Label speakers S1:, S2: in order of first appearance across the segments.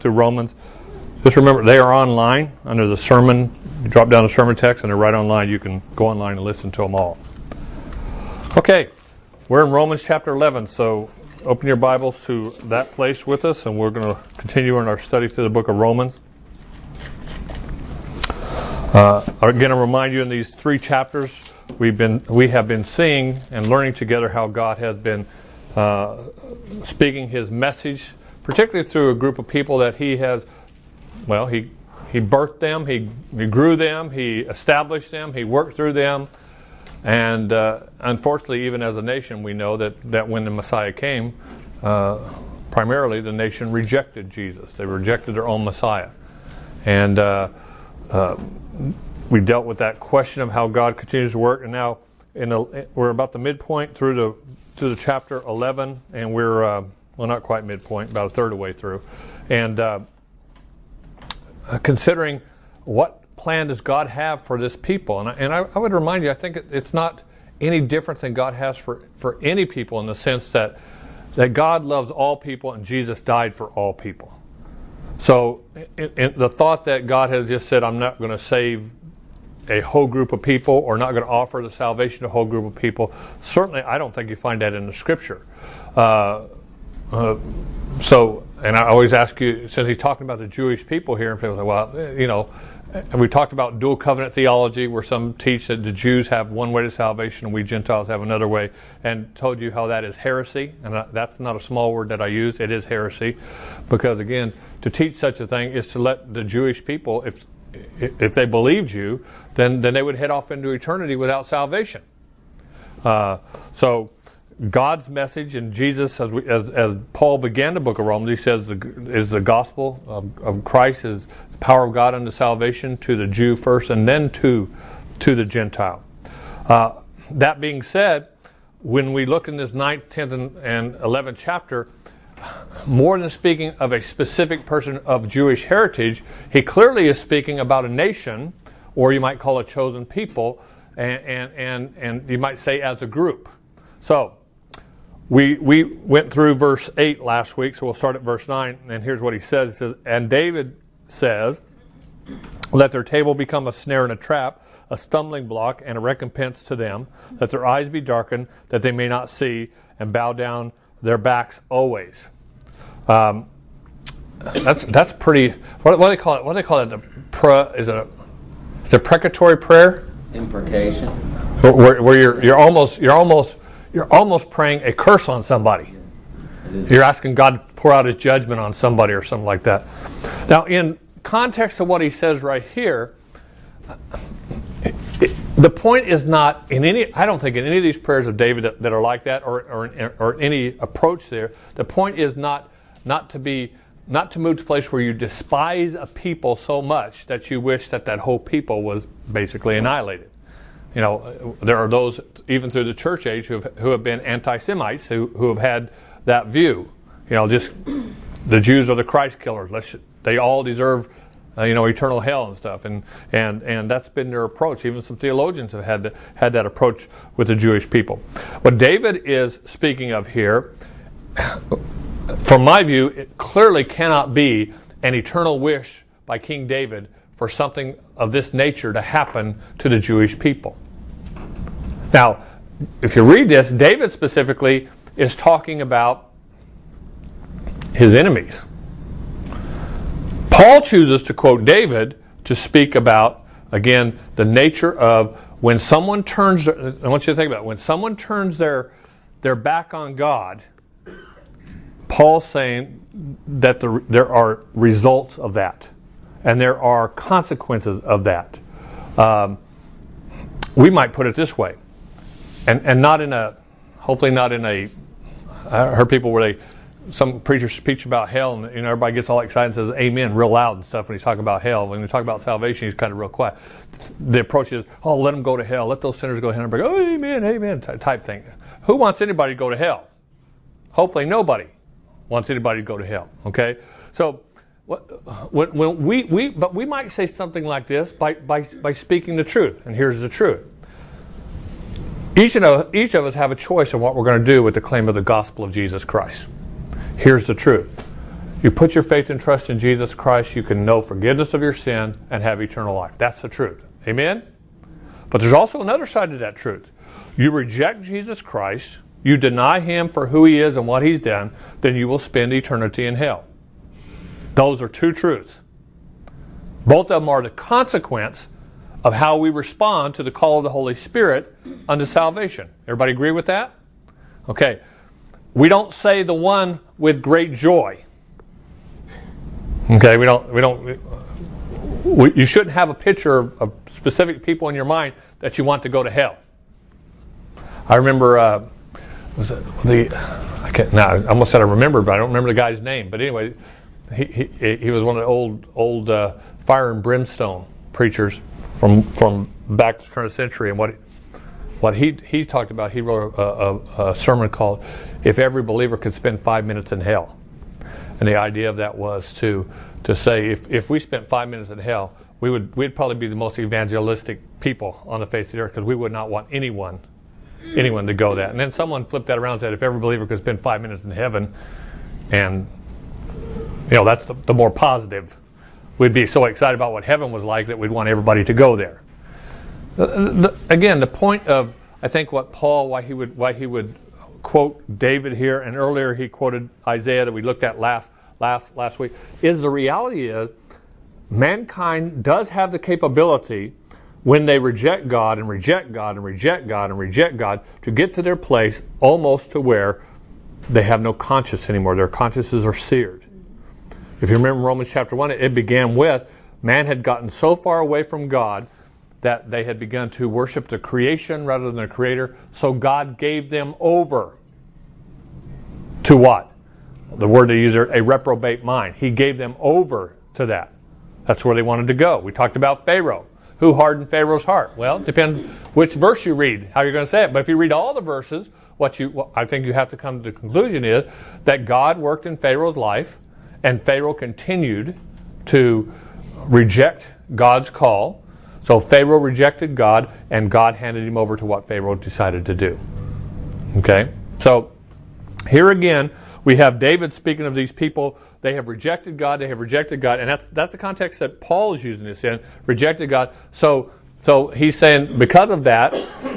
S1: through Romans. Just remember, they are online under the sermon. You drop down the sermon text and they're right online. You can go online and listen to them all. Okay, we're in Romans chapter 11, so open your Bibles to that place with us, and we're going to continue in our study through the book of Romans. Again, I'll remind you, in these 3 chapters, we have been seeing and learning together how God has been speaking His message, particularly through a group of people that He has. Well, He birthed them, He grew them, He established them, He worked through them, and unfortunately, even as a nation, we know that when the Messiah came, primarily the nation rejected Jesus. They rejected their own Messiah, and we dealt with that question of how God continues to work, and now we're about the midpoint through the chapter 11, and we're well, not quite midpoint, about a third of the way through, and considering what plan does God have for this people, and I would remind you, I think it's not any different than God has for any people, in the sense that God loves all people and Jesus died for all people. So in the thought that God has just said, I'm not going to save a whole group of people, or not going to offer the salvation to a whole group of people, certainly I don't think you find that in the Scripture. And I always ask you, since he's talking about the Jewish people here, and people say, well, you know, and we talked about dual covenant theology, where some teach that the Jews have one way to salvation and we Gentiles have another way, and told you how that is heresy, and that's not a small word that I use. It is heresy, because again, to teach such a thing is to let the Jewish people, if they believed you, then they would head off into eternity without salvation. So God's message, and Jesus, as Paul began the book of Romans, he says is the gospel of Christ is the power of God unto salvation to the Jew first, and then to the Gentile. That being said, when we look in this 9th, 10th, and 11th chapter, more than speaking of a specific person of Jewish heritage, he clearly is speaking about a nation, or you might call a chosen people, and you might say as a group. So we went through verse 8 last week, so we'll start at verse 9, and here's what he says. He says, and David says, let their table become a snare and a trap, a stumbling block and a recompense to them, that their eyes be darkened, that they may not see, and bow down their backs always. That's pretty. What do they call it? What do they call it? Is it a precatory prayer?
S2: Imprecation.
S1: Where you're almost praying a curse on somebody. You're asking God to pour out His judgment on somebody or something like that. Now, in context of what he says right here, the point is not in any. I don't think in any of these prayers of David that are like that, or any approach there. The point is not to move to a place where you despise a people so much that you wish that whole people was basically annihilated. You know, there are those even through the church age who have been anti-Semites who have had that view. You know, just the Jews are the Christ killers. They all deserve eternal hell and stuff, and that's been their approach. Even some theologians have had that approach with the Jewish people. What David is speaking of here, from my view, it clearly cannot be an eternal wish by King David for something of this nature to happen to the Jewish people. Now, if you read this, David specifically is talking about his enemies. Paul chooses to quote David to speak about, again, the nature of when someone turns, I want you to think about it, when someone turns their back on God, Paul's saying that there are results of that, and there are consequences of that. We might put it this way, and not in a, hopefully not in a, I heard people where some preachers speak about hell, and everybody gets all excited and says amen real loud and stuff when he's talking about hell. When we talk about salvation, he's kind of real quiet. The approach is, oh, let them go to hell. Let those sinners go to hell. And go, oh, amen, amen, type thing. Who wants anybody to go to hell? Hopefully nobody wants anybody to go to hell. Okay? So when we might say something like this by speaking the truth. And here's the truth. Each of us have a choice of what we're going to do with the claim of the gospel of Jesus Christ. Here's the truth. You put your faith and trust in Jesus Christ, you can know forgiveness of your sin and have eternal life. That's the truth. Amen? But there's also another side to that truth. You reject Jesus Christ, you deny Him for who He is and what He's done, then you will spend eternity in hell. Those are two truths. Both of them are the consequence of how we respond to the call of the Holy Spirit unto salvation. Everybody agree with that? Okay. We don't say the one with great joy. Okay, you shouldn't have a picture of specific people in your mind that you want to go to hell. I remember, I almost said I remembered, but I don't remember the guy's name. But anyway, he was one of the old fire and brimstone preachers from back to the turn of the century. And what he talked about, he wrote a sermon called "If Every Believer Could Spend 5 Minutes in Hell." And the idea of that was to say if we spent 5 minutes in hell, we'd probably be the most evangelistic people on the face of the earth, because we would not want anyone to go that. And then someone flipped that around and said, if every believer could spend 5 minutes in heaven, and that's the more positive. We'd be so excited about what heaven was like that we'd want everybody to go there. Again, the point of, I think, what Paul, why he would quote David here, and earlier he quoted Isaiah that we looked at last week, is the reality is mankind does have the capability, when they reject God and reject God and reject God and reject God, to get to their place almost to where they have no conscience anymore. Their consciences are seared. If you remember Romans chapter 1, it began with man had gotten so far away from God that they had begun to worship the creation rather than the Creator. So God gave them over to what? The word they use there, a reprobate mind. He gave them over to that. That's where they wanted to go. We talked about Pharaoh. Who hardened Pharaoh's heart? Well, it depends which verse you read, how you're going to say it. But if you read all the verses, what I think you have to come to the conclusion is that God worked in Pharaoh's life, and Pharaoh continued to reject God's call. So Pharaoh rejected God, and God handed him over to what Pharaoh decided to do. Okay? So here again, we have David speaking of these people. They have rejected God. They have rejected God, and that's the context that Paul is using this in. Rejected God. So he's saying because of that,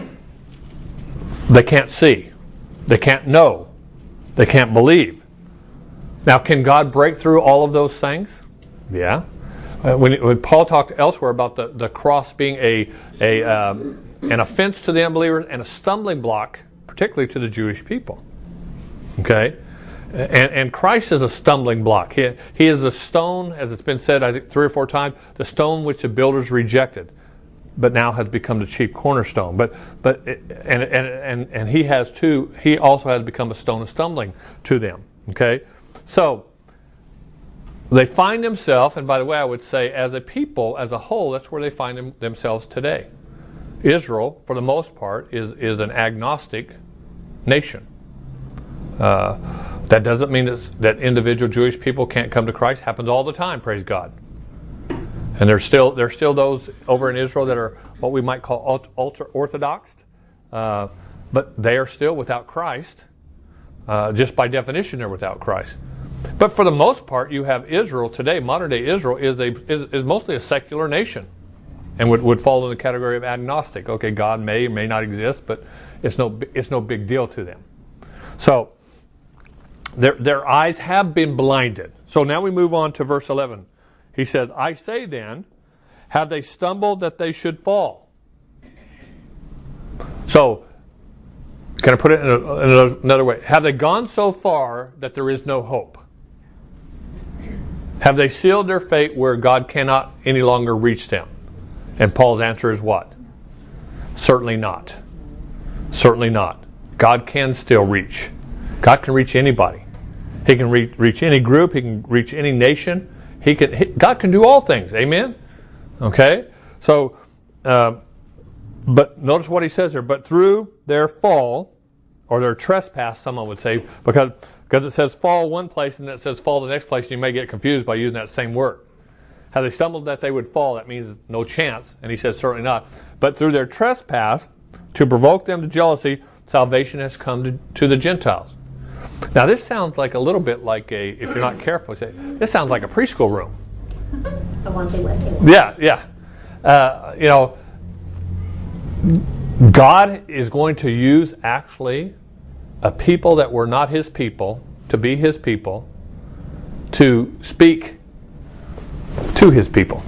S1: they can't see, they can't know, they can't believe. Now, can God break through all of those things? Yeah. When Paul talked elsewhere about the cross being an offense to the unbelievers and a stumbling block, particularly to the Jewish people. Okay. And Christ is a stumbling block. He is a stone, as it's been said, I think 3 or 4 times, the stone which the builders rejected, but now has become the chief cornerstone. And he also has become a stone of stumbling to them. Okay, so they find themselves, and by the way, I would say as a people, as a whole, that's where they find themselves today. Israel, for the most part, is an agnostic nation. That doesn't mean that individual Jewish people can't come to Christ. Happens all the time, praise God. And there's still those over in Israel that are what we might call ultra-Orthodox, but they are still without Christ. Just by definition, they're without Christ. But for the most part, you have Israel today. Modern day Israel is mostly a secular nation, and would fall in the category of agnostic. Okay, God may or may not exist, but it's no big deal to them. So their eyes have been blinded. So now we move on to verse 11. He says, I say then, have they stumbled that they should fall? So, can I put it in another way? Have they gone so far that there is no hope? Have they sealed their fate where God cannot any longer reach them? And Paul's answer is what? Certainly not. Certainly not. God can still reach. God can reach anybody. He can reach any group. He can reach any nation. God can do all things. Amen? Okay? So, but notice what he says here. But through their fall, or their trespass, someone would say, because it says fall one place and it says fall the next place, and you may get confused by using that same word. Have they stumbled that they would fall? That means no chance. And he says certainly not. But through their trespass, to provoke them to jealousy, salvation has come to the Gentiles. Now this sounds like a little bit like if you're not careful, this sounds like a preschool room.
S2: The ones they went to.
S1: Yeah. God is going to use actually a people that were not His people to be His people to speak to His people.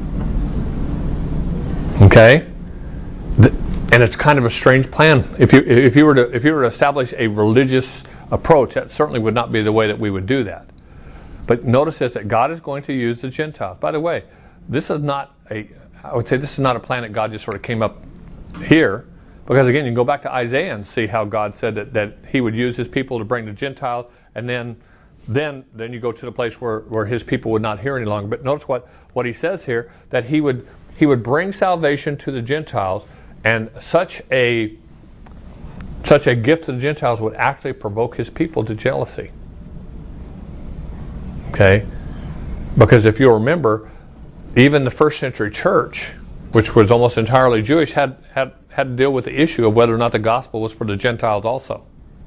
S1: Okay, and it's kind of a strange plan. If you were to establish a religious approach, that certainly would not be the way that we would do that. But notice this, that God is going to use the Gentiles. By the way, this is not a plan that God just sort of came up here, because again, you can go back to Isaiah and see how God said that He would use His people to bring the Gentiles, and then you go to the place where His people would not hear any longer. But notice what He says here, that He would bring salvation to the Gentiles, and such a gift to the Gentiles would actually provoke His people to jealousy. Okay? Because if you'll remember, even the first century church, which was almost entirely Jewish, had to deal with the issue of whether or not the gospel was for the Gentiles also.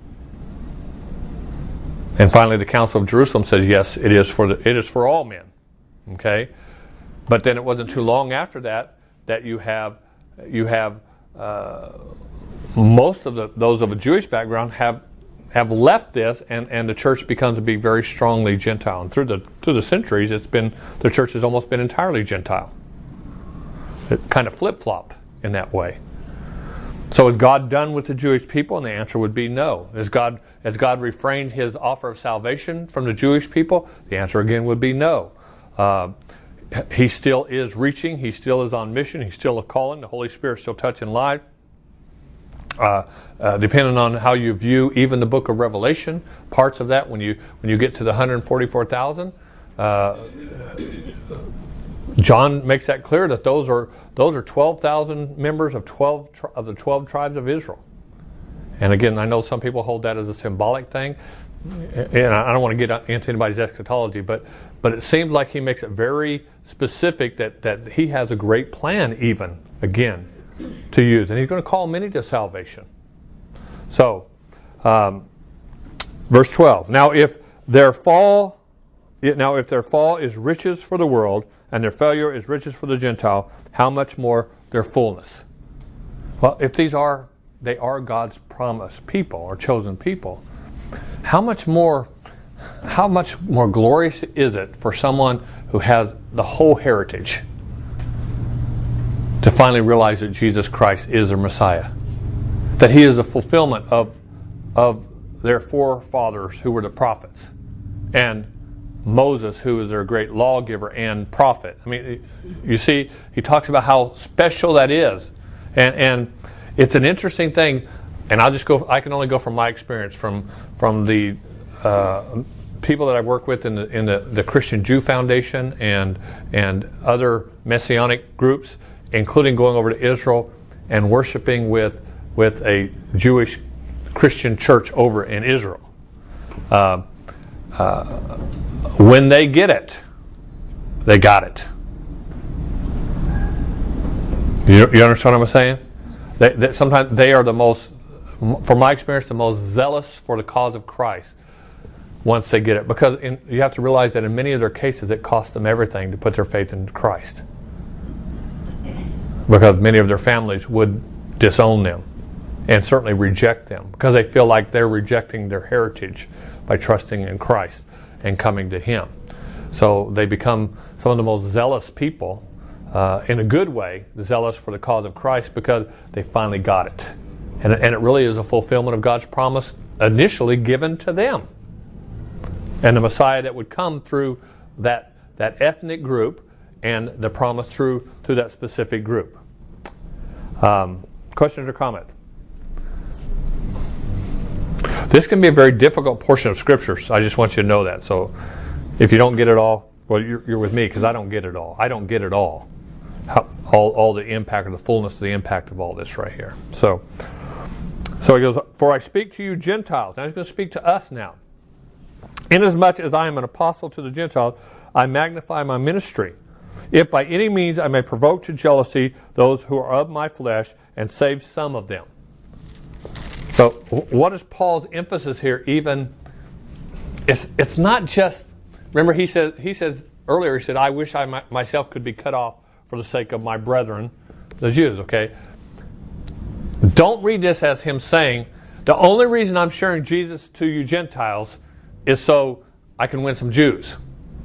S1: And finally, the Council of Jerusalem says, yes, it is for all men. Okay? But then it wasn't too long after that you have most of those of a Jewish background have left this, and the church becomes to be very strongly Gentile. And through the centuries, the church has almost been entirely Gentile. It kind of flip-flop in that way. So is God done with the Jewish people? And the answer would be no. Has God refrained His offer of salvation from the Jewish people? The answer again would be no. He still is reaching. He still is on mission. He's still a calling. The Holy Spirit's still touching lives. Depending on how you view even the book of Revelation, parts of that, when you get to the 144,000, John makes that clear that those are 12,000 members of the 12 tribes of Israel. And again, I know some people hold that as a symbolic thing, and I don't want to get into anybody's eschatology, but it seems like he makes it very specific that he has a great plan, even again, to use, and he's going to call many to salvation. So, verse 12. Now, if their fall is riches for the world, and their failure is riches for the Gentile, how much more their fullness? Well, if they are God's promised people or chosen people, how much more glorious is it for someone who has the whole heritage to finally realize that Jesus Christ is their Messiah, that He is the fulfillment of their forefathers who were the prophets, and Moses, who is their great lawgiver and prophet. I mean, you see, he talks about how special that is, and it's an interesting thing. And I can only go from my experience from the people that I work with in the Christian Jew Foundation and other Messianic groups, including going over to Israel and worshiping with a Jewish Christian church over in Israel. When they get it, they got it. You understand what I'm saying? Sometimes they are the most, from my experience, the most zealous for the cause of Christ once they get it. Because you have to realize that in many of their cases, it costs them everything to put their faith in Christ. Because many of their families would disown them and certainly reject them because they feel like they're rejecting their heritage by trusting in Christ and coming to Him. So they become some of the most zealous people, in a good way, zealous for the cause of Christ because they finally got it. And it really is a fulfillment of God's promise initially given to them. And the Messiah that would come through that ethnic group and the promise through that specific group. Questions or comments? This can be a very difficult portion of Scripture, so I just want you to know that. So if you don't get it all, well, you're with me because I don't get it all. I don't get it all. All the impact or the fullness of the impact of all this right here. So he goes, for I speak to you Gentiles. Now he's going to speak to us now. Inasmuch as I am an apostle to the Gentiles, I magnify my ministry. If by any means I may provoke to jealousy those who are of my flesh and save some of them. So what is Paul's emphasis here, even it's not just. Remember, he says earlier. He said, "I wish I myself could be cut off for the sake of my brethren, the Jews." Okay. Don't read this as him saying, "The only reason I'm sharing Jesus to you Gentiles is so I can win some Jews."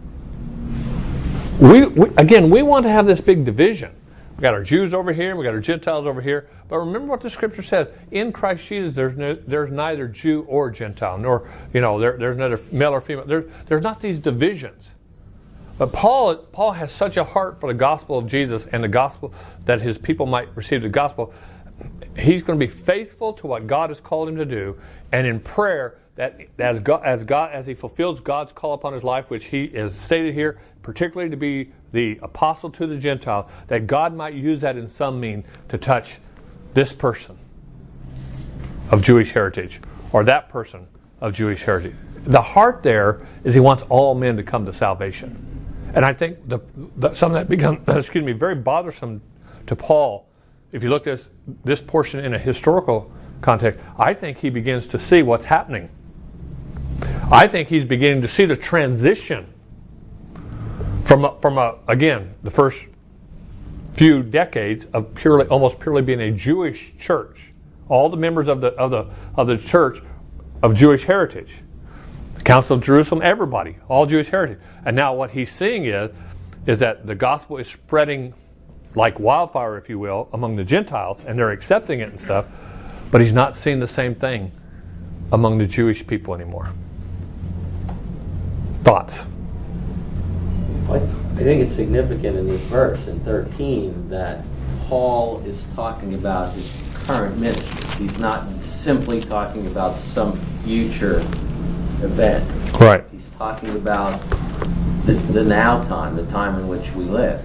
S1: We want to have this big division. We got our Jews over here, we got our Gentiles over here. But remember what the Scripture says: in Christ Jesus, there's neither Jew or Gentile, nor there's neither male or female. There's not these divisions. But Paul has such a heart for the gospel of Jesus and the gospel that his people might receive the gospel. He's going to be faithful to what God has called him to do, and in prayer that as he fulfills God's call upon his life, which he is stated here, particularly to be the apostle to the Gentiles, that God might use that in some mean to touch this person of Jewish heritage or that person of Jewish heritage. The heart there is he wants all men to come to salvation. And I think something that becomes very bothersome to Paul, if you look at this portion in a historical context, I think he begins to see what's happening. I think he's beginning to see the transition from again, the first few decades of almost purely being a Jewish church. All the members of the church of Jewish heritage. The Council of Jerusalem, everybody, all Jewish heritage. And now what he's seeing is that the gospel is spreading like wildfire, if you will, among the Gentiles, and they're accepting it and stuff, but he's not seeing the same thing among the Jewish people anymore. Thoughts?
S3: I think it's significant in this verse, in 13, that Paul is talking about his current ministry. He's not simply talking about some future event.
S1: Right.
S3: He's talking about the now time, the time in which we live.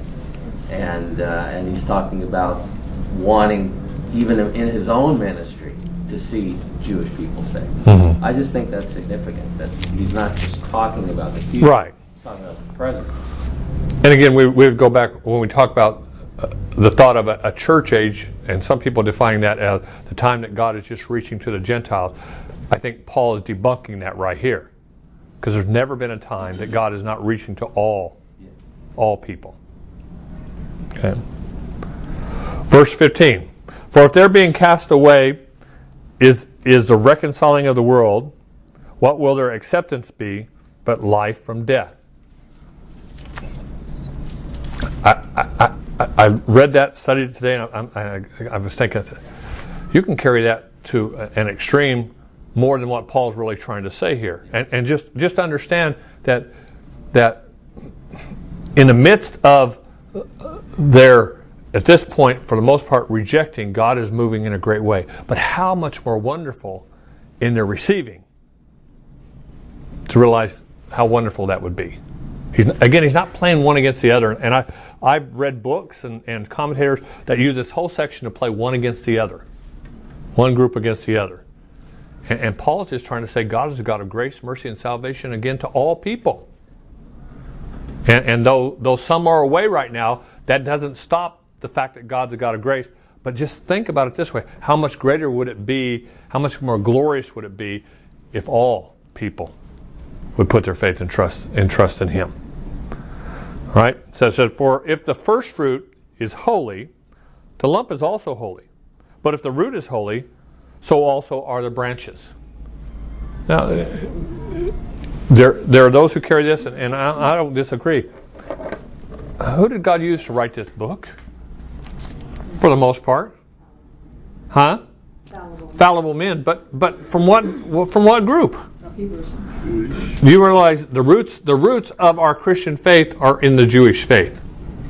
S3: And he's talking about wanting, even in his own ministry, to see Jewish people saved. Mm-hmm. I just think that's significant, that he's not just talking about the future.
S1: Right.
S3: He's talking about the present.
S1: And again, we would go back when we talk about the thought of a church age, and some people defining that as the time that God is just reaching to the Gentiles. I think Paul is debunking that right here, because there's never been a time that God is not reaching to all people. Okay. Verse 15. For if their being cast away is the reconciling of the world, what will their acceptance be but life from death? I read that, studied it today, and I was thinking, you can carry that to an extreme more than what Paul's really trying to say here. And just understand that in the midst of their, at this point, for the most part, rejecting, God is moving in a great way. But how much more wonderful in their receiving to realize how wonderful that would be. He's not playing one against the other. And I've read books and commentators that use this whole section to play one against the other. One group against the other. And Paul is just trying to say God is a God of grace, mercy, and salvation, again, to all people. And though some are away right now, that doesn't stop the fact that God's a God of grace. But just think about it this way. How much greater would it be, how much more glorious would it be if all people would put their faith and trust in Him? Right? So it says, for if the first fruit is holy, the lump is also holy. But if the root is holy, so also are the branches. Now, there are those who carry this, and I don't disagree. Who did God use to write this book? For the most part. Huh? Fallible men. But from what group? Do you realize the roots of our Christian faith are in the Jewish faith?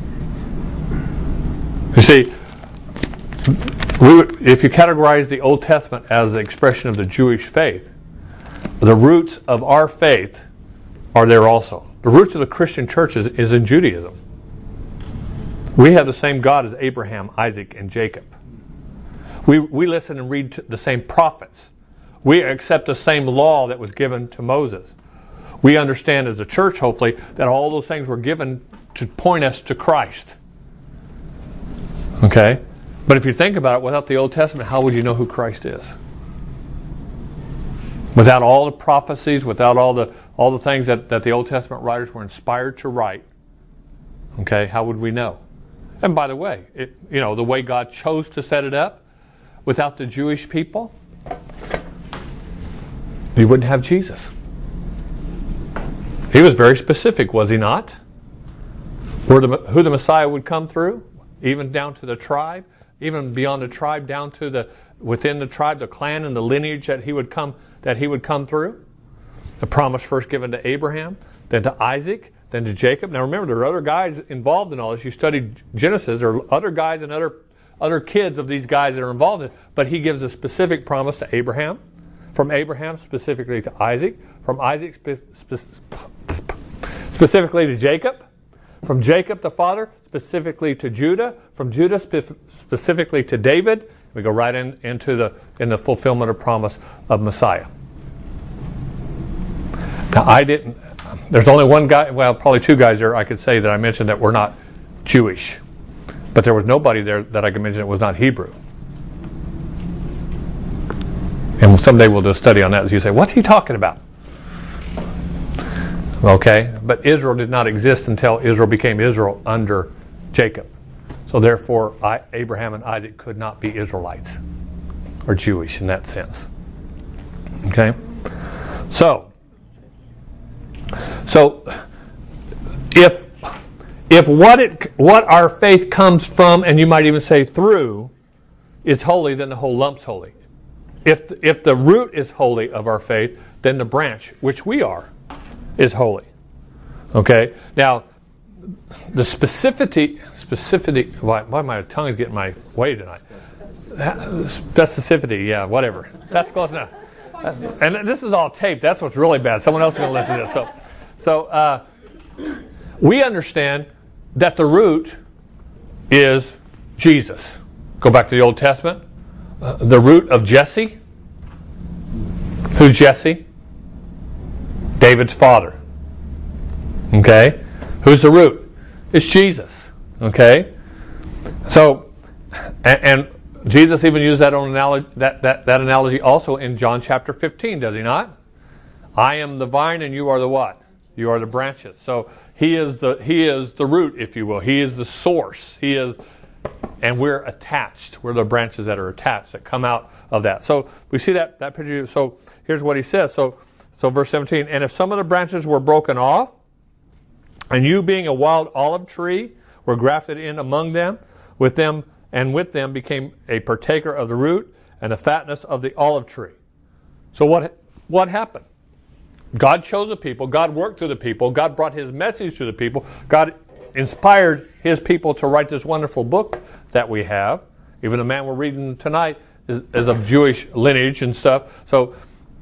S1: You see, if you categorize the Old Testament as the expression of the Jewish faith, the roots of our faith are there also. The roots of the Christian church is in Judaism. We have the same God as Abraham, Isaac, and Jacob. We listen and read the same prophets. We accept the same law that was given to Moses. We understand as a church, hopefully, that all those things were given to point us to Christ. Okay? But if you think about it, without the Old Testament, how would you know who Christ is? Without all the prophecies, without all all the things that the Old Testament writers were inspired to write, okay, how would we know? And by the way, the way God chose to set it up, without the Jewish people, you wouldn't have Jesus. He was very specific, was he not? Who the Messiah would come through, even down to the tribe, even beyond the tribe, down to within the tribe, the clan and the lineage that he would come through. The promise first given to Abraham, then to Isaac, then to Jacob. Now remember, there are other guys involved in all this. You studied Genesis, there are other guys and other kids of these guys that are involved in it, but he gives a specific promise to Abraham, from Abraham specifically to Isaac, from Isaac specifically to Jacob, from Jacob the father specifically to Judah, from Judah specifically to David. We go right into the fulfillment of promise of Messiah. Now there's only one guy, well probably two guys there I could say that I mentioned that were not Jewish. But there was nobody there that I could mention that was not Hebrew. And someday we'll do a study on that as you say, what's he talking about? Okay, but Israel did not exist until Israel became Israel under Jacob. So therefore, Abraham and Isaac could not be Israelites or Jewish in that sense. Okay? So if what our faith comes from, and you might even say through, is holy, then the whole lump's holy. If the root is holy of our faith, then the branch, which we are, is holy. Okay? Now, the specificity. Why my tongue is getting my way tonight? Specificity, yeah, whatever. That's close enough. And this is all taped. That's what's really bad. Someone else is going to listen to this. So we understand that the root is Jesus. Go back to the Old Testament. The root of Jesse. Who's Jesse? David's father. Okay? Who's the root? It's Jesus. Okay? So, and Jesus even used that analogy also in John chapter 15, does he not? I am the vine and you are the what? You are the branches. So he is the root, if you will. He is the source. And we're attached. We're the branches that are attached, that come out of that. So we see that picture. So here's what he says. So verse 17, and if some of the branches were broken off, and you being a wild olive tree were grafted in among them, with them became a partaker of the root and the fatness of the olive tree. So what happened? God chose a people. God worked through the people. God brought his message to the people. God inspired his people to write this wonderful book that we have. Even the man we're reading tonight is of Jewish lineage and stuff. So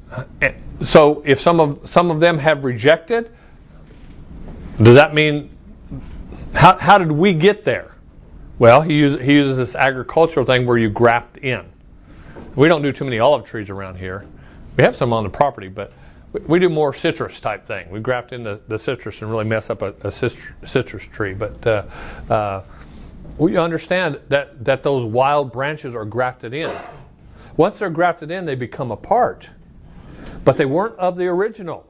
S1: if some of them have rejected, does that mean how did we get there? Well, he uses this agricultural thing where you graft in. We don't do too many olive trees around here. We have some on the property, but we do more citrus type thing. We graft in the citrus and really mess up a citrus tree. But we understand that those wild branches are grafted in. Once they're grafted in, they become a part. But they weren't of the original.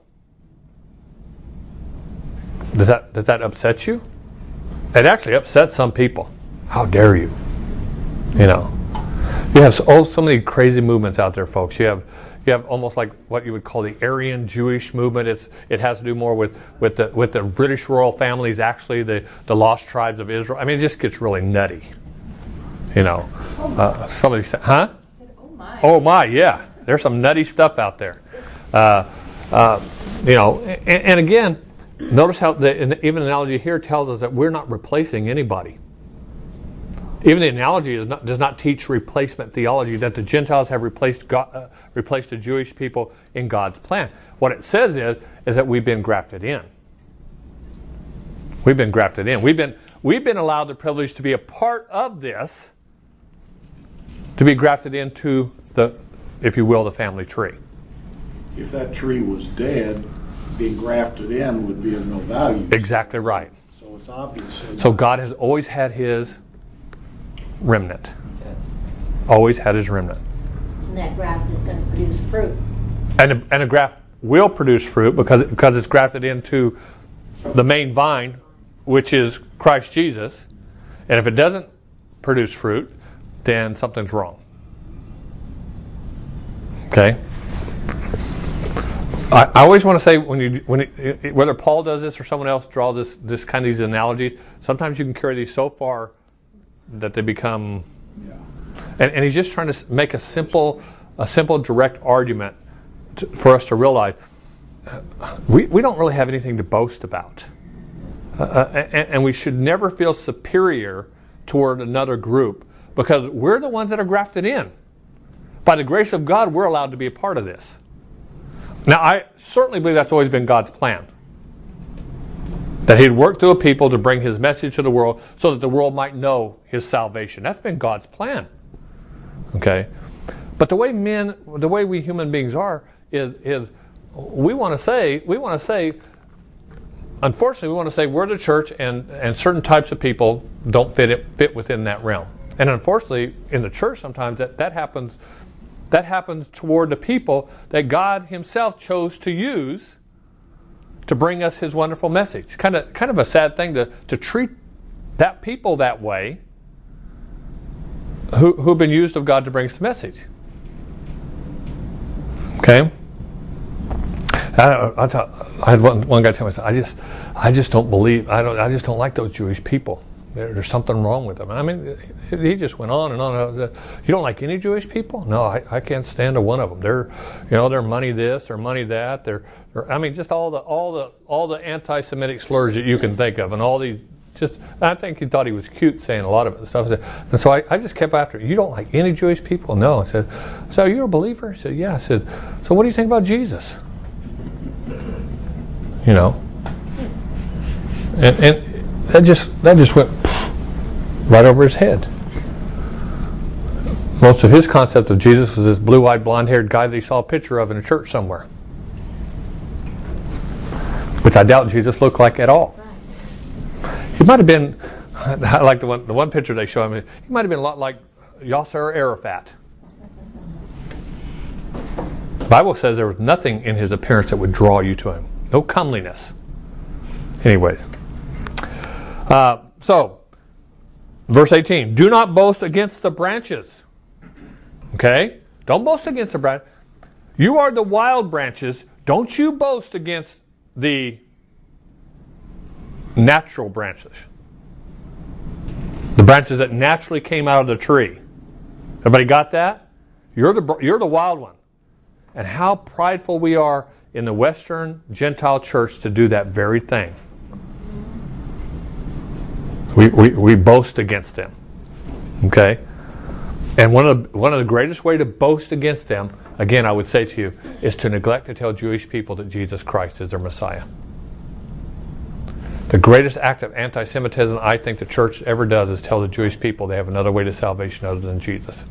S1: Does that upset you? It actually upsets some people. How dare you? You know. You have so many crazy movements out there, folks. You have almost like what you would call the Aryan Jewish movement. It has to do more with the British royal families, actually the lost tribes of Israel. I mean, it just gets really nutty. You know, somebody said, "Huh? Oh my, yeah." There's some nutty stuff out there. You know, and again, notice how even the analogy here tells us that we're not replacing anybody. Even the analogy does not teach replacement theology, that the Gentiles have replaced the Jewish people in God's plan. What it says is that we've been grafted in. We've been grafted in. We've been allowed the privilege to be a part of this, to be grafted into the, if you will, the family tree.
S4: If that tree was dead, being grafted in would be of no value.
S1: Exactly right.
S4: So it's obvious.
S1: So God has always had his remnant. Always had his remnant.
S2: And that graft is going to produce fruit.
S1: And a graft will produce fruit because it's grafted into the main vine, which is Christ Jesus. And if it doesn't produce fruit, then something's wrong. Okay? I always want to say whether Paul does this or someone else draws this kind of these analogies, sometimes you can carry these so far that they become.
S4: Yeah.
S1: And he's just trying to make a simple direct argument for us to realize we don't really have anything to boast about, and we should never feel superior toward another group because we're the ones that are grafted in. By the grace of God, we're allowed to be a part of this. Now, I certainly believe that's always been God's plan. That He'd work through a people to bring His message to the world so that the world might know His salvation. That's been God's plan. Okay? But the way we human beings are is we want to say, unfortunately, we want to say we're the church and certain types of people don't fit within that realm. And unfortunately, in the church sometimes that happens. That happens toward the people that God Himself chose to use to bring us His wonderful message. Kind of a sad thing to treat that people that way who've been used of God to bring us the message. Okay? I had one guy tell me, I just don't believe, I just don't like those Jewish people. There's something wrong with them. I mean, he just went on and on. You don't like any Jewish people? No, I can't stand a one of them. They're money this or money that. They're just all the anti-Semitic slurs that you can think of, and all these. I think he thought he was cute saying a lot of it and stuff. And so I just kept after it. You don't like any Jewish people? No. I said, so you're a believer? He said, yeah. I said, so what do you think about Jesus? And that just went right over his head. Most of his concept of Jesus was this blue-eyed, blonde-haired guy that he saw a picture of in a church somewhere, which I doubt Jesus looked like at all. He might have been, I like the one picture they show him. He might have been a lot like Yasser Arafat. The Bible says there was nothing in his appearance that would draw you to him. No comeliness. Anyways. So, verse 18. Do not boast against the branches. Okay? Don't boast against the branch. You are the wild branches. Don't you boast against the natural branches. The branches that naturally came out of the tree. Everybody got that? You're the wild one. And how prideful we are in the Western Gentile church to do that very thing. We boast against them. Okay? And one of the greatest way to boast against them, again I would say to you, is to neglect to tell Jewish people that Jesus Christ is their Messiah. The greatest act of anti-Semitism I think the church ever does is tell the Jewish people they have another way to salvation other than Jesus.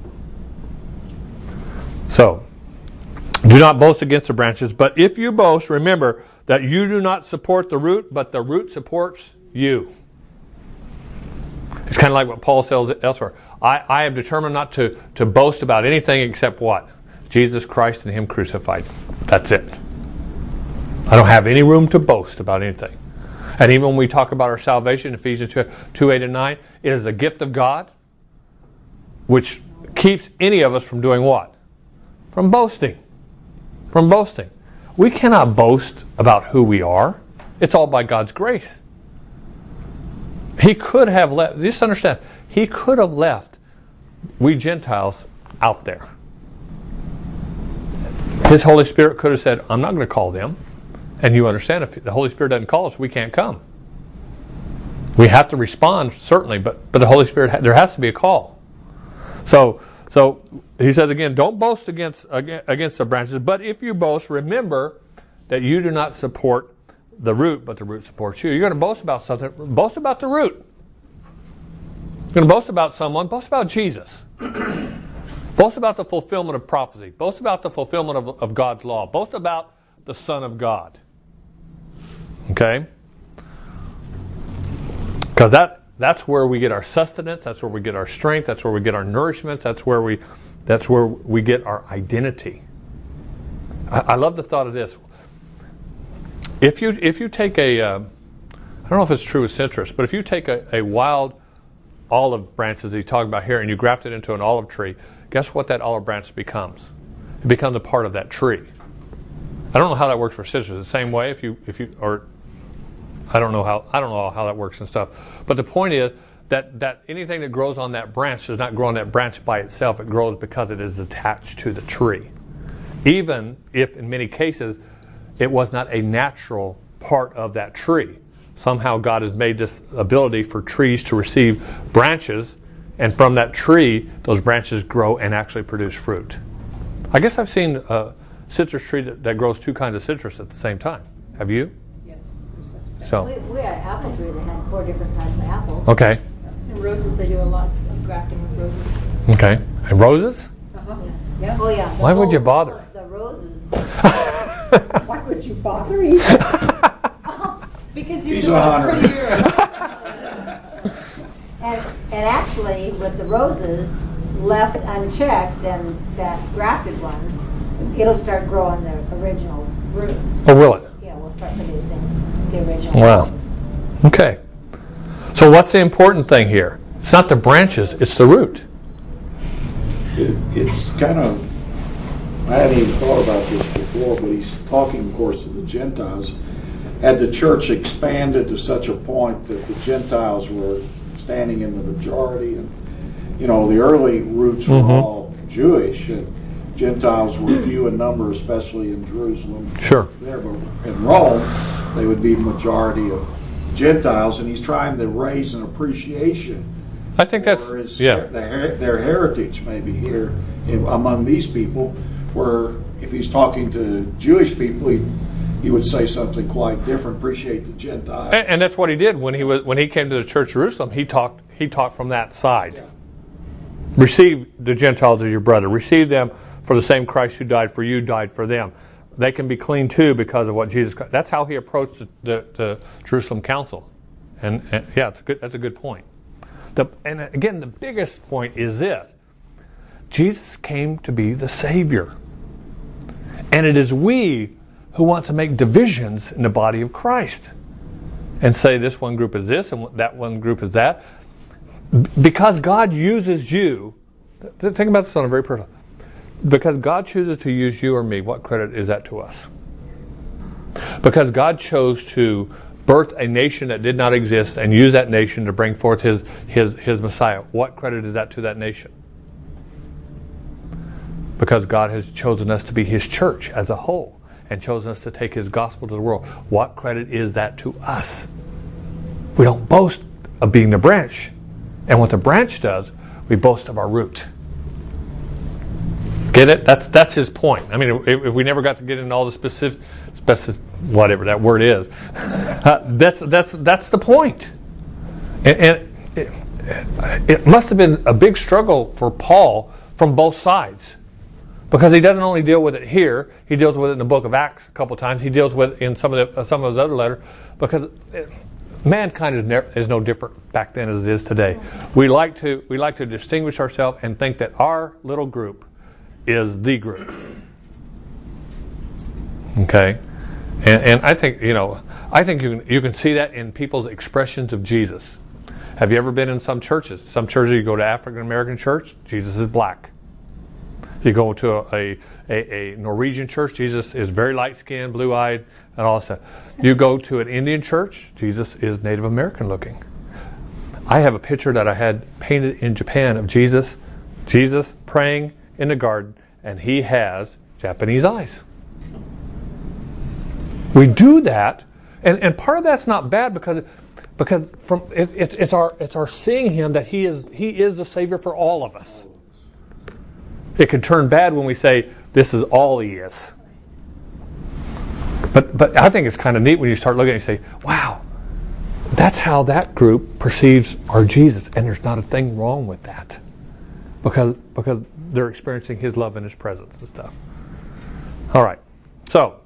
S1: So, do not boast against the branches, but if you boast, remember that you do not support the root, but the root supports you. It's kind of like what Paul says elsewhere. I have determined not to boast about anything except what? Jesus Christ and Him crucified. That's it. I don't have any room to boast about anything. And even when we talk about our salvation, Ephesians 2:8-9, it is a gift of God, which keeps any of us from doing what? From boasting. From boasting. We cannot boast about who we are. It's all by God's grace. He could have left, just understand, He could have left we Gentiles out there. His Holy Spirit could have said, I'm not going to call them. And you understand, if the Holy Spirit doesn't call us, we can't come. We have to respond, certainly, but the Holy Spirit, there has to be a call. So he says again, don't boast against the branches, but if you boast, remember that you do not support the root, but the root supports you. You're going to boast about something, boast about the root. You're going to boast about someone, boast about Jesus. Boast about the fulfillment of prophecy. Boast about the fulfillment of God's law. Boast about the Son of God. Okay? Because that's where we get our sustenance, that's where we get our strength, that's where we get our nourishment, that's where we get our identity. I love the thought of this. If you take a, I don't know if it's true with citrus, but if you take a wild olive branches that you talk about here and you graft it into an olive tree, guess what that olive branch becomes? It becomes a part of that tree. I don't know how that works for citrus. The same way, I don't know how that works and stuff. But the point is that anything that grows on that branch does not grow on that branch by itself. It grows because it is attached to the tree. Even if in many cases it was not a natural part of that tree. Somehow God has made this ability for trees to receive branches, and from that tree, those branches grow and actually produce fruit. I guess I've seen a citrus tree that grows two kinds of citrus at the same time. Have you?
S2: Yes.
S1: So.
S2: We had an apple tree that had 4 different kinds of apples.
S1: Okay.
S5: And roses, they do a lot of grafting with roses.
S1: Okay. And roses?
S5: Uh-huh.
S2: Yeah. Oh yeah.
S1: Why would you bother?
S2: The roses.
S5: Why would you bother even? Because you're
S4: He's a hunter.
S5: pretty girl.
S2: And actually, with the roses left unchecked, then that grafted one, it'll start growing the original root.
S1: Or will it?
S2: Yeah, we'll start producing the original
S1: Wow.
S2: roots.
S1: Okay. So what's the important thing here? It's not the branches, it's the root.
S4: It's kind of, I hadn't even thought about this before, but he's talking, of course, to the Gentiles. Had the church expanded to such a point that the Gentiles were standing in the majority, and the early roots were all Jewish, and Gentiles were few in number, especially in Jerusalem.
S1: Sure.
S4: There, but in Rome, they would be majority of Gentiles, and he's trying to raise an appreciation.
S1: I think that's,
S4: for his,
S1: yeah.
S4: their heritage maybe here among these people, where if he's talking to Jewish people, he would say something quite different. Appreciate the Gentiles.
S1: And that's what he did when he came to the church of Jerusalem. He talked from that side.
S4: Yeah.
S1: Receive the Gentiles as your brother. Receive them, for the same Christ who died for you died for them. They can be clean too because of what Jesus. That's how he approached the Jerusalem council. And yeah, that's a good point. And again, the biggest point is this: Jesus came to be the Savior, and it is we who want to make divisions in the body of Christ and say this one group is this and that one group is that. Because God uses you, think about this on a very personal. Because God chooses to use you or me, what credit is that to us? Because God chose to birth a nation that did not exist and use that nation to bring forth his Messiah, what credit is that to that nation? Because God has chosen us to be his church as a whole and chosen us to take his gospel to the world. What credit is that to us? We don't boast of being the branch. And what the branch does, we boast of our root. Get it? That's his point. I mean, if we never got to get into all the specific whatever that word is, that's the point. And it must have been a big struggle for Paul from both sides, because he doesn't only deal with it here; he deals with it in the book of Acts a couple times. He deals with it in some of his other letters, because mankind is no different back then as it is today. We like to distinguish ourselves and think that our little group is the group. Okay, and I think you can see that in people's expressions of Jesus. Have you ever been in some churches? Some churches, you go to African American church, Jesus is black. You go to a Norwegian church, Jesus is very light skinned, blue eyed, and all that stuff. You go to an Indian church, Jesus is Native American looking. I have a picture that I had painted in Japan of Jesus praying in the garden, and he has Japanese eyes. We do that, and part of that's not bad because it's our seeing him that he is the Savior for all of us. It can turn bad when we say this is all he is. But I think it's kind of neat when you start looking and you say, wow, that's how that group perceives our Jesus, and there's not a thing wrong with that. Because they're experiencing his love and his presence and stuff. All right. So,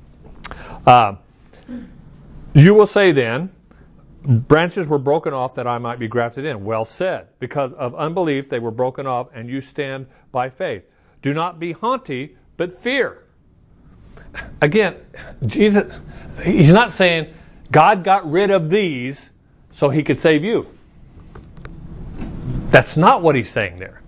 S1: you will say then, branches were broken off that I might be grafted in. Well said. Because of unbelief they were broken off, and you stand by faith. Do not be haughty, but fear. again, Jesus, he's not saying God got rid of these so he could save you. That's not what he's saying there.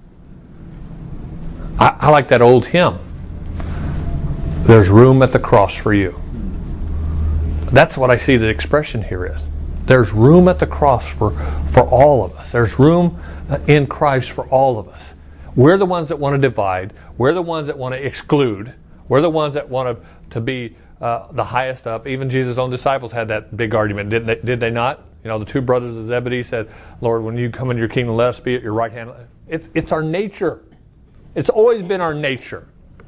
S1: I like that old hymn. There's room at the cross for you. That's what I see the expression here is. There's room at the cross for all of us. There's room in Christ for all of us. We're the ones that want to divide. We're the ones that want to exclude. We're the ones that want to be the highest up. Even Jesus' own disciples had that big argument, did they not? You know, the two brothers of Zebedee said, Lord, when you come into your kingdom, let us be at your right hand. It's our nature. It's always been our nature.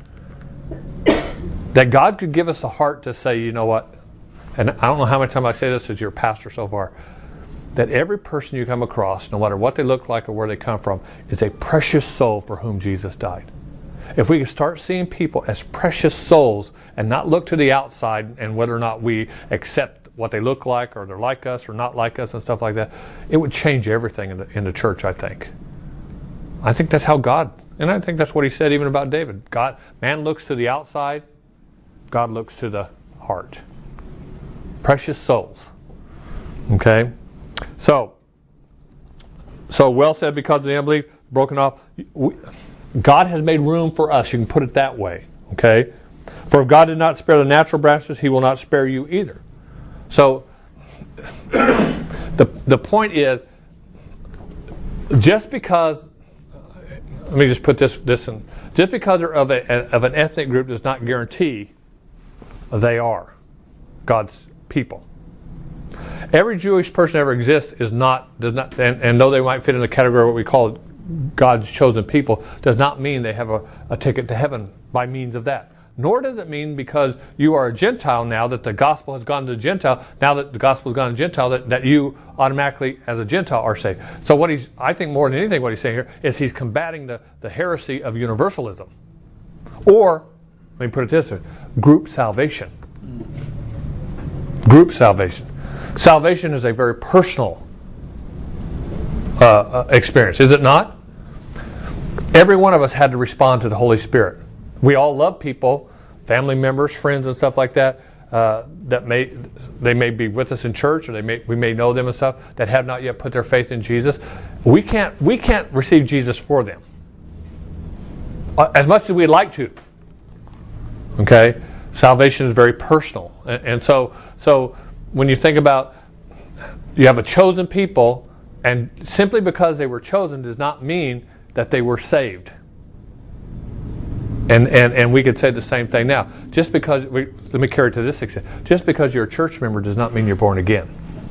S1: That God could give us a heart to say, you know what, and I don't know how many times I say this as your pastor so far, that every person you come across, no matter what they look like or where they come from, is a precious soul for whom Jesus died. If we could start seeing people as precious souls and not look to the outside and whether or not we accept what they look like or they're like us or not like us and stuff like that, it would change everything in the church, I think. I think that's how God, and I think that's what he said even about David. God, man looks to the outside, God looks to the heart. Precious souls. Okay? So well said, because of the unbelief, broken off. God has made room for us. You can put it that way. Okay? For if God did not spare the natural branches, he will not spare you either. So the point is, just because, let me just put this in, just because they're of an ethnic group does not guarantee they are God's people. Every Jewish person ever exists does not, and though they might fit in the category of what we call God's chosen people, does not mean they have a ticket to heaven by means of that. Nor does it mean because you are a Gentile now that the gospel has gone to Gentile, now that the gospel has gone to Gentile, that you automatically as a Gentile are saved. So I think more than anything what he's saying here is he's combating the heresy of universalism. Or, let me put it this way, group salvation. Group salvation. Salvation is a very personal experience, is it not? Every one of us had to respond to the Holy Spirit. We all love people, family members, friends, and stuff like that. They may be with us in church, or we may know them and stuff that have not yet put their faith in Jesus. We can't receive Jesus for them as much as we'd like to. Okay, salvation is very personal, and so when you think about, you have a chosen people, and simply because they were chosen does not mean that they were saved. And we could say the same thing now. Just because, let me carry it to this extent. Just because you're a church member does not mean you're born again.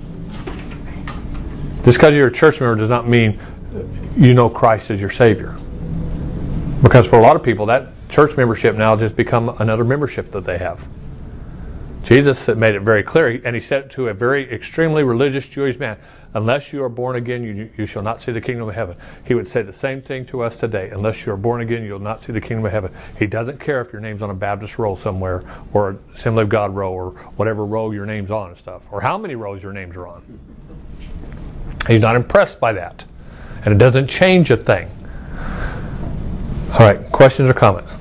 S1: Just because you're a church member does not mean you know Christ as your Savior. Because for a lot of people, that church membership now just become another membership that they have. Jesus made it very clear, and he said it to a very extremely religious Jewish man, unless you are born again, you shall not see the kingdom of heaven. He would say the same thing to us today. Unless you are born again, you'll not see the kingdom of heaven. He doesn't care if your name's on a Baptist roll somewhere, or a Assembly of God roll, or whatever roll your name's on and stuff, or how many rolls your names are on. He's not impressed by that. And it doesn't change a thing. All right, questions or comments?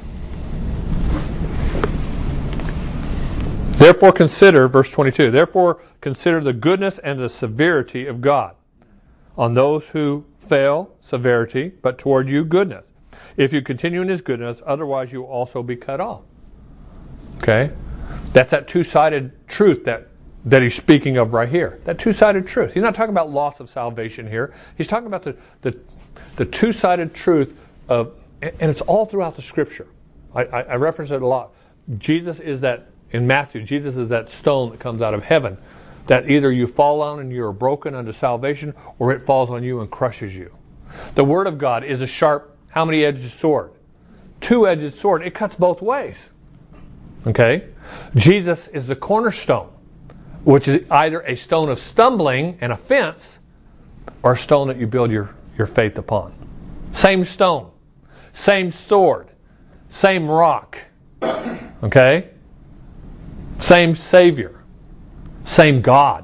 S1: Therefore consider, verse 22, therefore consider the goodness and the severity of God. On those who fail, severity, but toward you, goodness. If you continue in his goodness, otherwise you will also be cut off. Okay? That's that two-sided truth that he's speaking of right here. That two-sided truth. He's not talking about loss of salvation here. He's talking about the two-sided truth of, and it's all throughout the Scripture. I reference it a lot. Jesus is that, in Matthew, Jesus is that stone that comes out of heaven that either you fall on and you are broken unto salvation, or it falls on you and crushes you. The Word of God is a sharp, how many edged sword? Two-edged sword. It cuts both ways. Okay? Jesus is the cornerstone, which is either a stone of stumbling and offense, or a stone that you build your faith upon. Same stone, same sword, same rock. Okay? Same Savior, same God.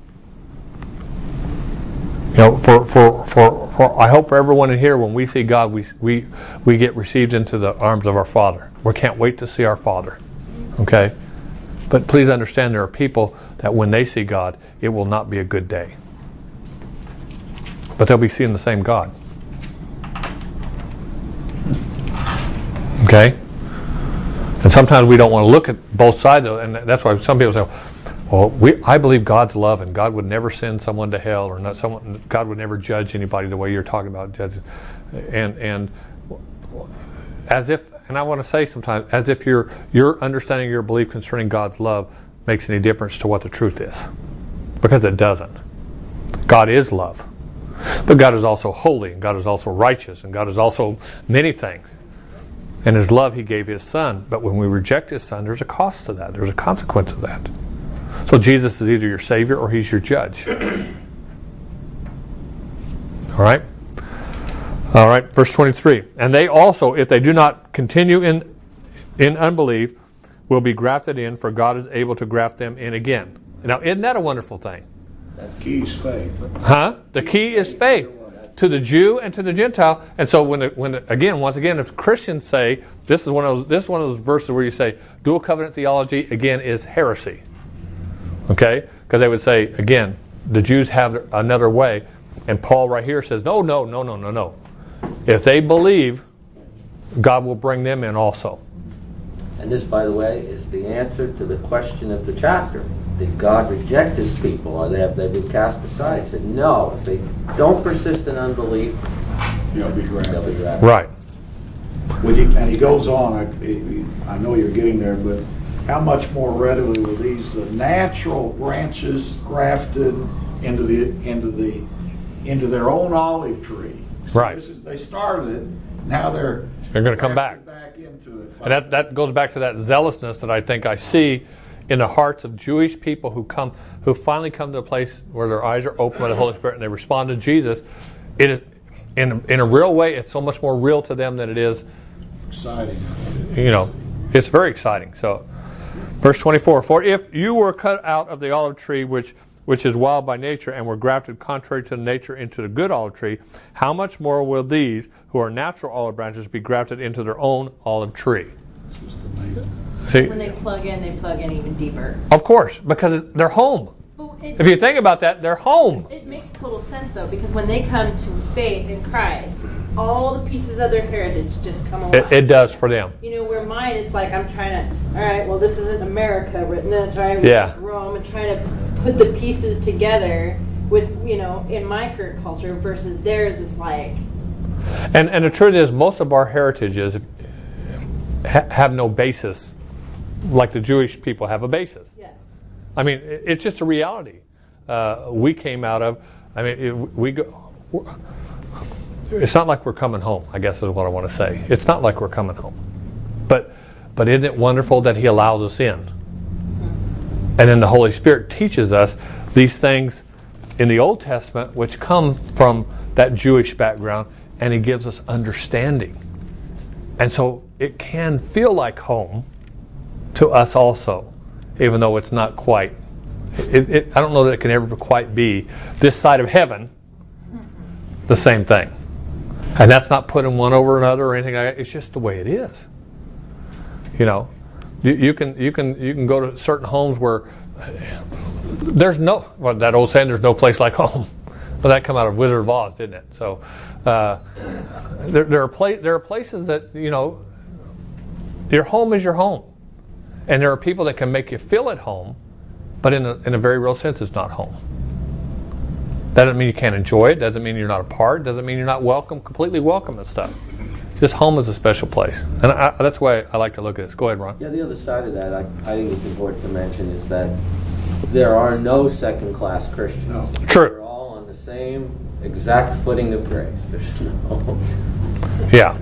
S1: You know, for I hope for everyone in here, when we see God, we get received into the arms of our Father. We can't wait to see our Father. Okay? But please understand there are people that when they see God, it will not be a good day. But they'll be seeing the same God. Okay? And sometimes we don't want to look at both sides of it, and that's why some people say, well, I believe God's love, and God would never send someone to hell, or not someone. God would never judge anybody the way you're talking about judging. And as if, and I want to say sometimes, as if your understanding your belief concerning God's love makes any difference to what the truth is. Because it doesn't. God is love. But God is also holy, and God is also righteous, and God is also many things. And His love, He gave His Son. But when we reject His Son, there's a cost to that. There's a consequence of that. So Jesus is either your Savior or He's your judge. All right? All right, verse 23. And they also, if they do not continue in unbelief, will be grafted in, for God is able to graft them in again. Now, isn't that a wonderful thing?
S4: The key is faith.
S1: Huh? The key is faith. To the Jew and to the Gentile. And so once again, if Christians say, this is one of those verses where you say, dual covenant theology, again, is heresy. Okay? Because they would say, again, the Jews have another way. And Paul right here says, no. If they believe, God will bring them in also.
S3: And this, by the way, is the answer to the question of the chapter. Did God reject His people, or have they been cast aside? He said, no. If they don't persist in unbelief,
S4: They'll be grafted.
S1: Right.
S4: And he goes on, I know you're getting there, but how much more readily will these natural branches grafted into their own olive tree? So
S1: right.
S4: They started it, now they're
S1: going to come back
S4: into it.
S1: And that goes back to that zealousness that I think I see in the hearts of Jewish people who finally come to a place where their eyes are open by the Holy Spirit and they respond to Jesus. It is, in a real way, it's so much more real to them than it is
S4: exciting.
S1: It's very exciting. So, verse 24: For if you were cut out of the olive tree which is wild by nature, and were grafted contrary to the nature into the good olive tree, how much more will these who are natural olive branches be grafted into their own olive tree? See?
S5: When they plug in even deeper.
S1: Of course, because they're home. If you think about that, they're home.
S5: It makes total sense, though, because when they come to faith in Christ, all the pieces of their heritage just come alive.
S1: It does for them.
S5: Where mine, it's like I'm trying to, all right, well, this isn't America written, it's right,
S1: yeah.
S5: Rome, and trying to put the pieces together with, in my current culture versus theirs is like...
S1: And the truth is, most of our heritages have no basis like the Jewish people have a basis.
S5: Yes.
S1: I mean, it's just a reality. We came out of, it's not like we're coming home, I guess is what I want to say. It's not like we're coming home. But isn't it wonderful that He allows us in? Mm-hmm. And then the Holy Spirit teaches us these things in the Old Testament which come from that Jewish background, and He gives us understanding. And so it can feel like home to us also, even though it's not quite. I don't know that it can ever quite be this side of heaven the same thing. And that's not putting one over another or anything like that. It's just the way it is. You can go to certain homes where there's that old saying, there's no place like home. Well, that come out of Wizard of Oz, didn't it? So there are places that your home is your home. And there are people that can make you feel at home, but in a very real sense, it's not home. That doesn't mean you can't enjoy it. Doesn't mean you're not a part. Doesn't mean you're not completely welcome and stuff. Just home is a special place, and that's why I like to look at this. Go ahead, Ron.
S3: Yeah, the other side of that, I think it's important to mention, is that there are no second-class Christians.
S4: No.
S1: True.
S3: We're all on the same exact footing of grace. There's no.
S1: Yeah.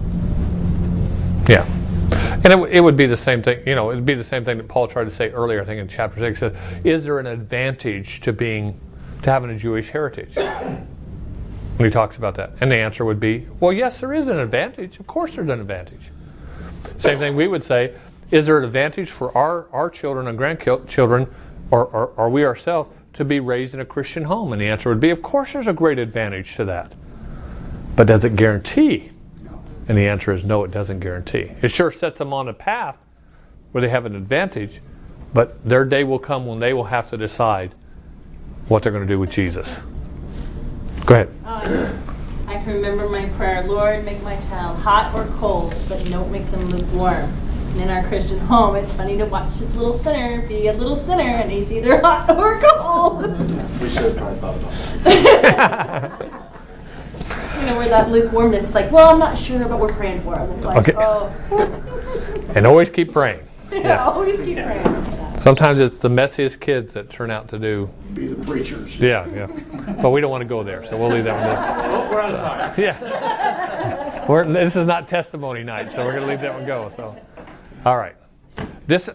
S1: And it would be the same thing, it would be the same thing that Paul tried to say earlier, I think in chapter 6, says, is there an advantage to having a Jewish heritage? When he talks about that. And the answer would be, well, yes, there is an advantage. Of course there's an advantage. Same thing we would say, is there an advantage for our children and grandchildren, or we ourselves, to be raised in a Christian home? And the answer would be, of course there's a great advantage to that. But does it guarantee? And the answer is no, it doesn't guarantee. It sure sets them on a path where they have an advantage, but their day will come when they will have to decide what they're going to do with Jesus. Go ahead.
S5: I can remember my prayer, Lord, make my child hot or cold, but don't make them lukewarm. And in our Christian home, it's funny to watch this little sinner be a little sinner, and he's either hot or cold.
S4: We should have tried both of them.
S5: Where that lukewarmness is like, well, I'm not sure, but we're praying for him. It's like, oh.
S1: And always keep praying.
S5: Yeah, always keep praying.
S1: Sometimes it's the messiest kids that turn out to do.
S4: Be the preachers.
S1: Yeah. But we don't want to go there, so we'll leave that one there.
S6: Oh, we're out of time.
S1: Yeah. This is not testimony night, so we're going to leave that one go. So, all right. This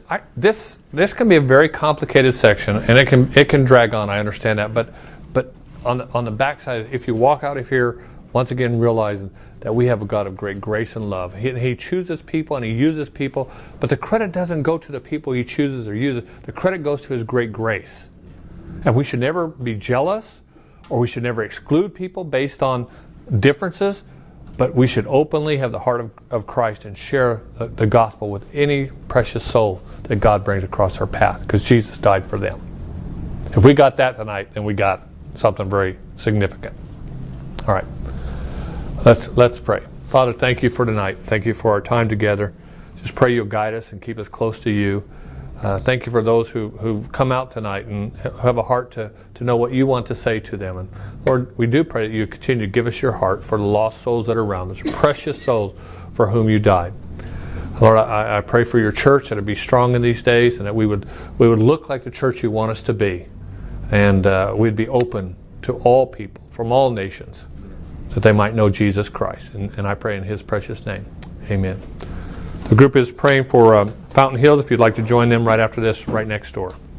S1: can be a very complicated section, and it can drag on. I understand that, but on the backside, if you walk out of here once again realizing that we have a God of great grace and love. He chooses people and He uses people, but the credit doesn't go to the people He chooses or uses. The credit goes to His great grace. And we should never be jealous, or we should never exclude people based on differences, but we should openly have the heart of Christ and share the gospel with any precious soul that God brings across our path, because Jesus died for them. If we got that tonight, then we got something very significant. All right. Let's pray. Father, thank you for tonight. Thank you for our time together. Just pray you'll guide us and keep us close to you. Thank you for those who've come out tonight and have a heart to know what you want to say to them. And Lord, we do pray that you continue to give us your heart for the lost souls that are around us, precious souls for whom you died. Lord, I pray for your church that it be strong in these days, and that we would look like the church you want us to be, and we'd be open to all people from all nations, that they might know Jesus Christ. And I pray in His precious name. Amen. The group is praying for Fountain Hills. If you'd like to join them right after this, right next door.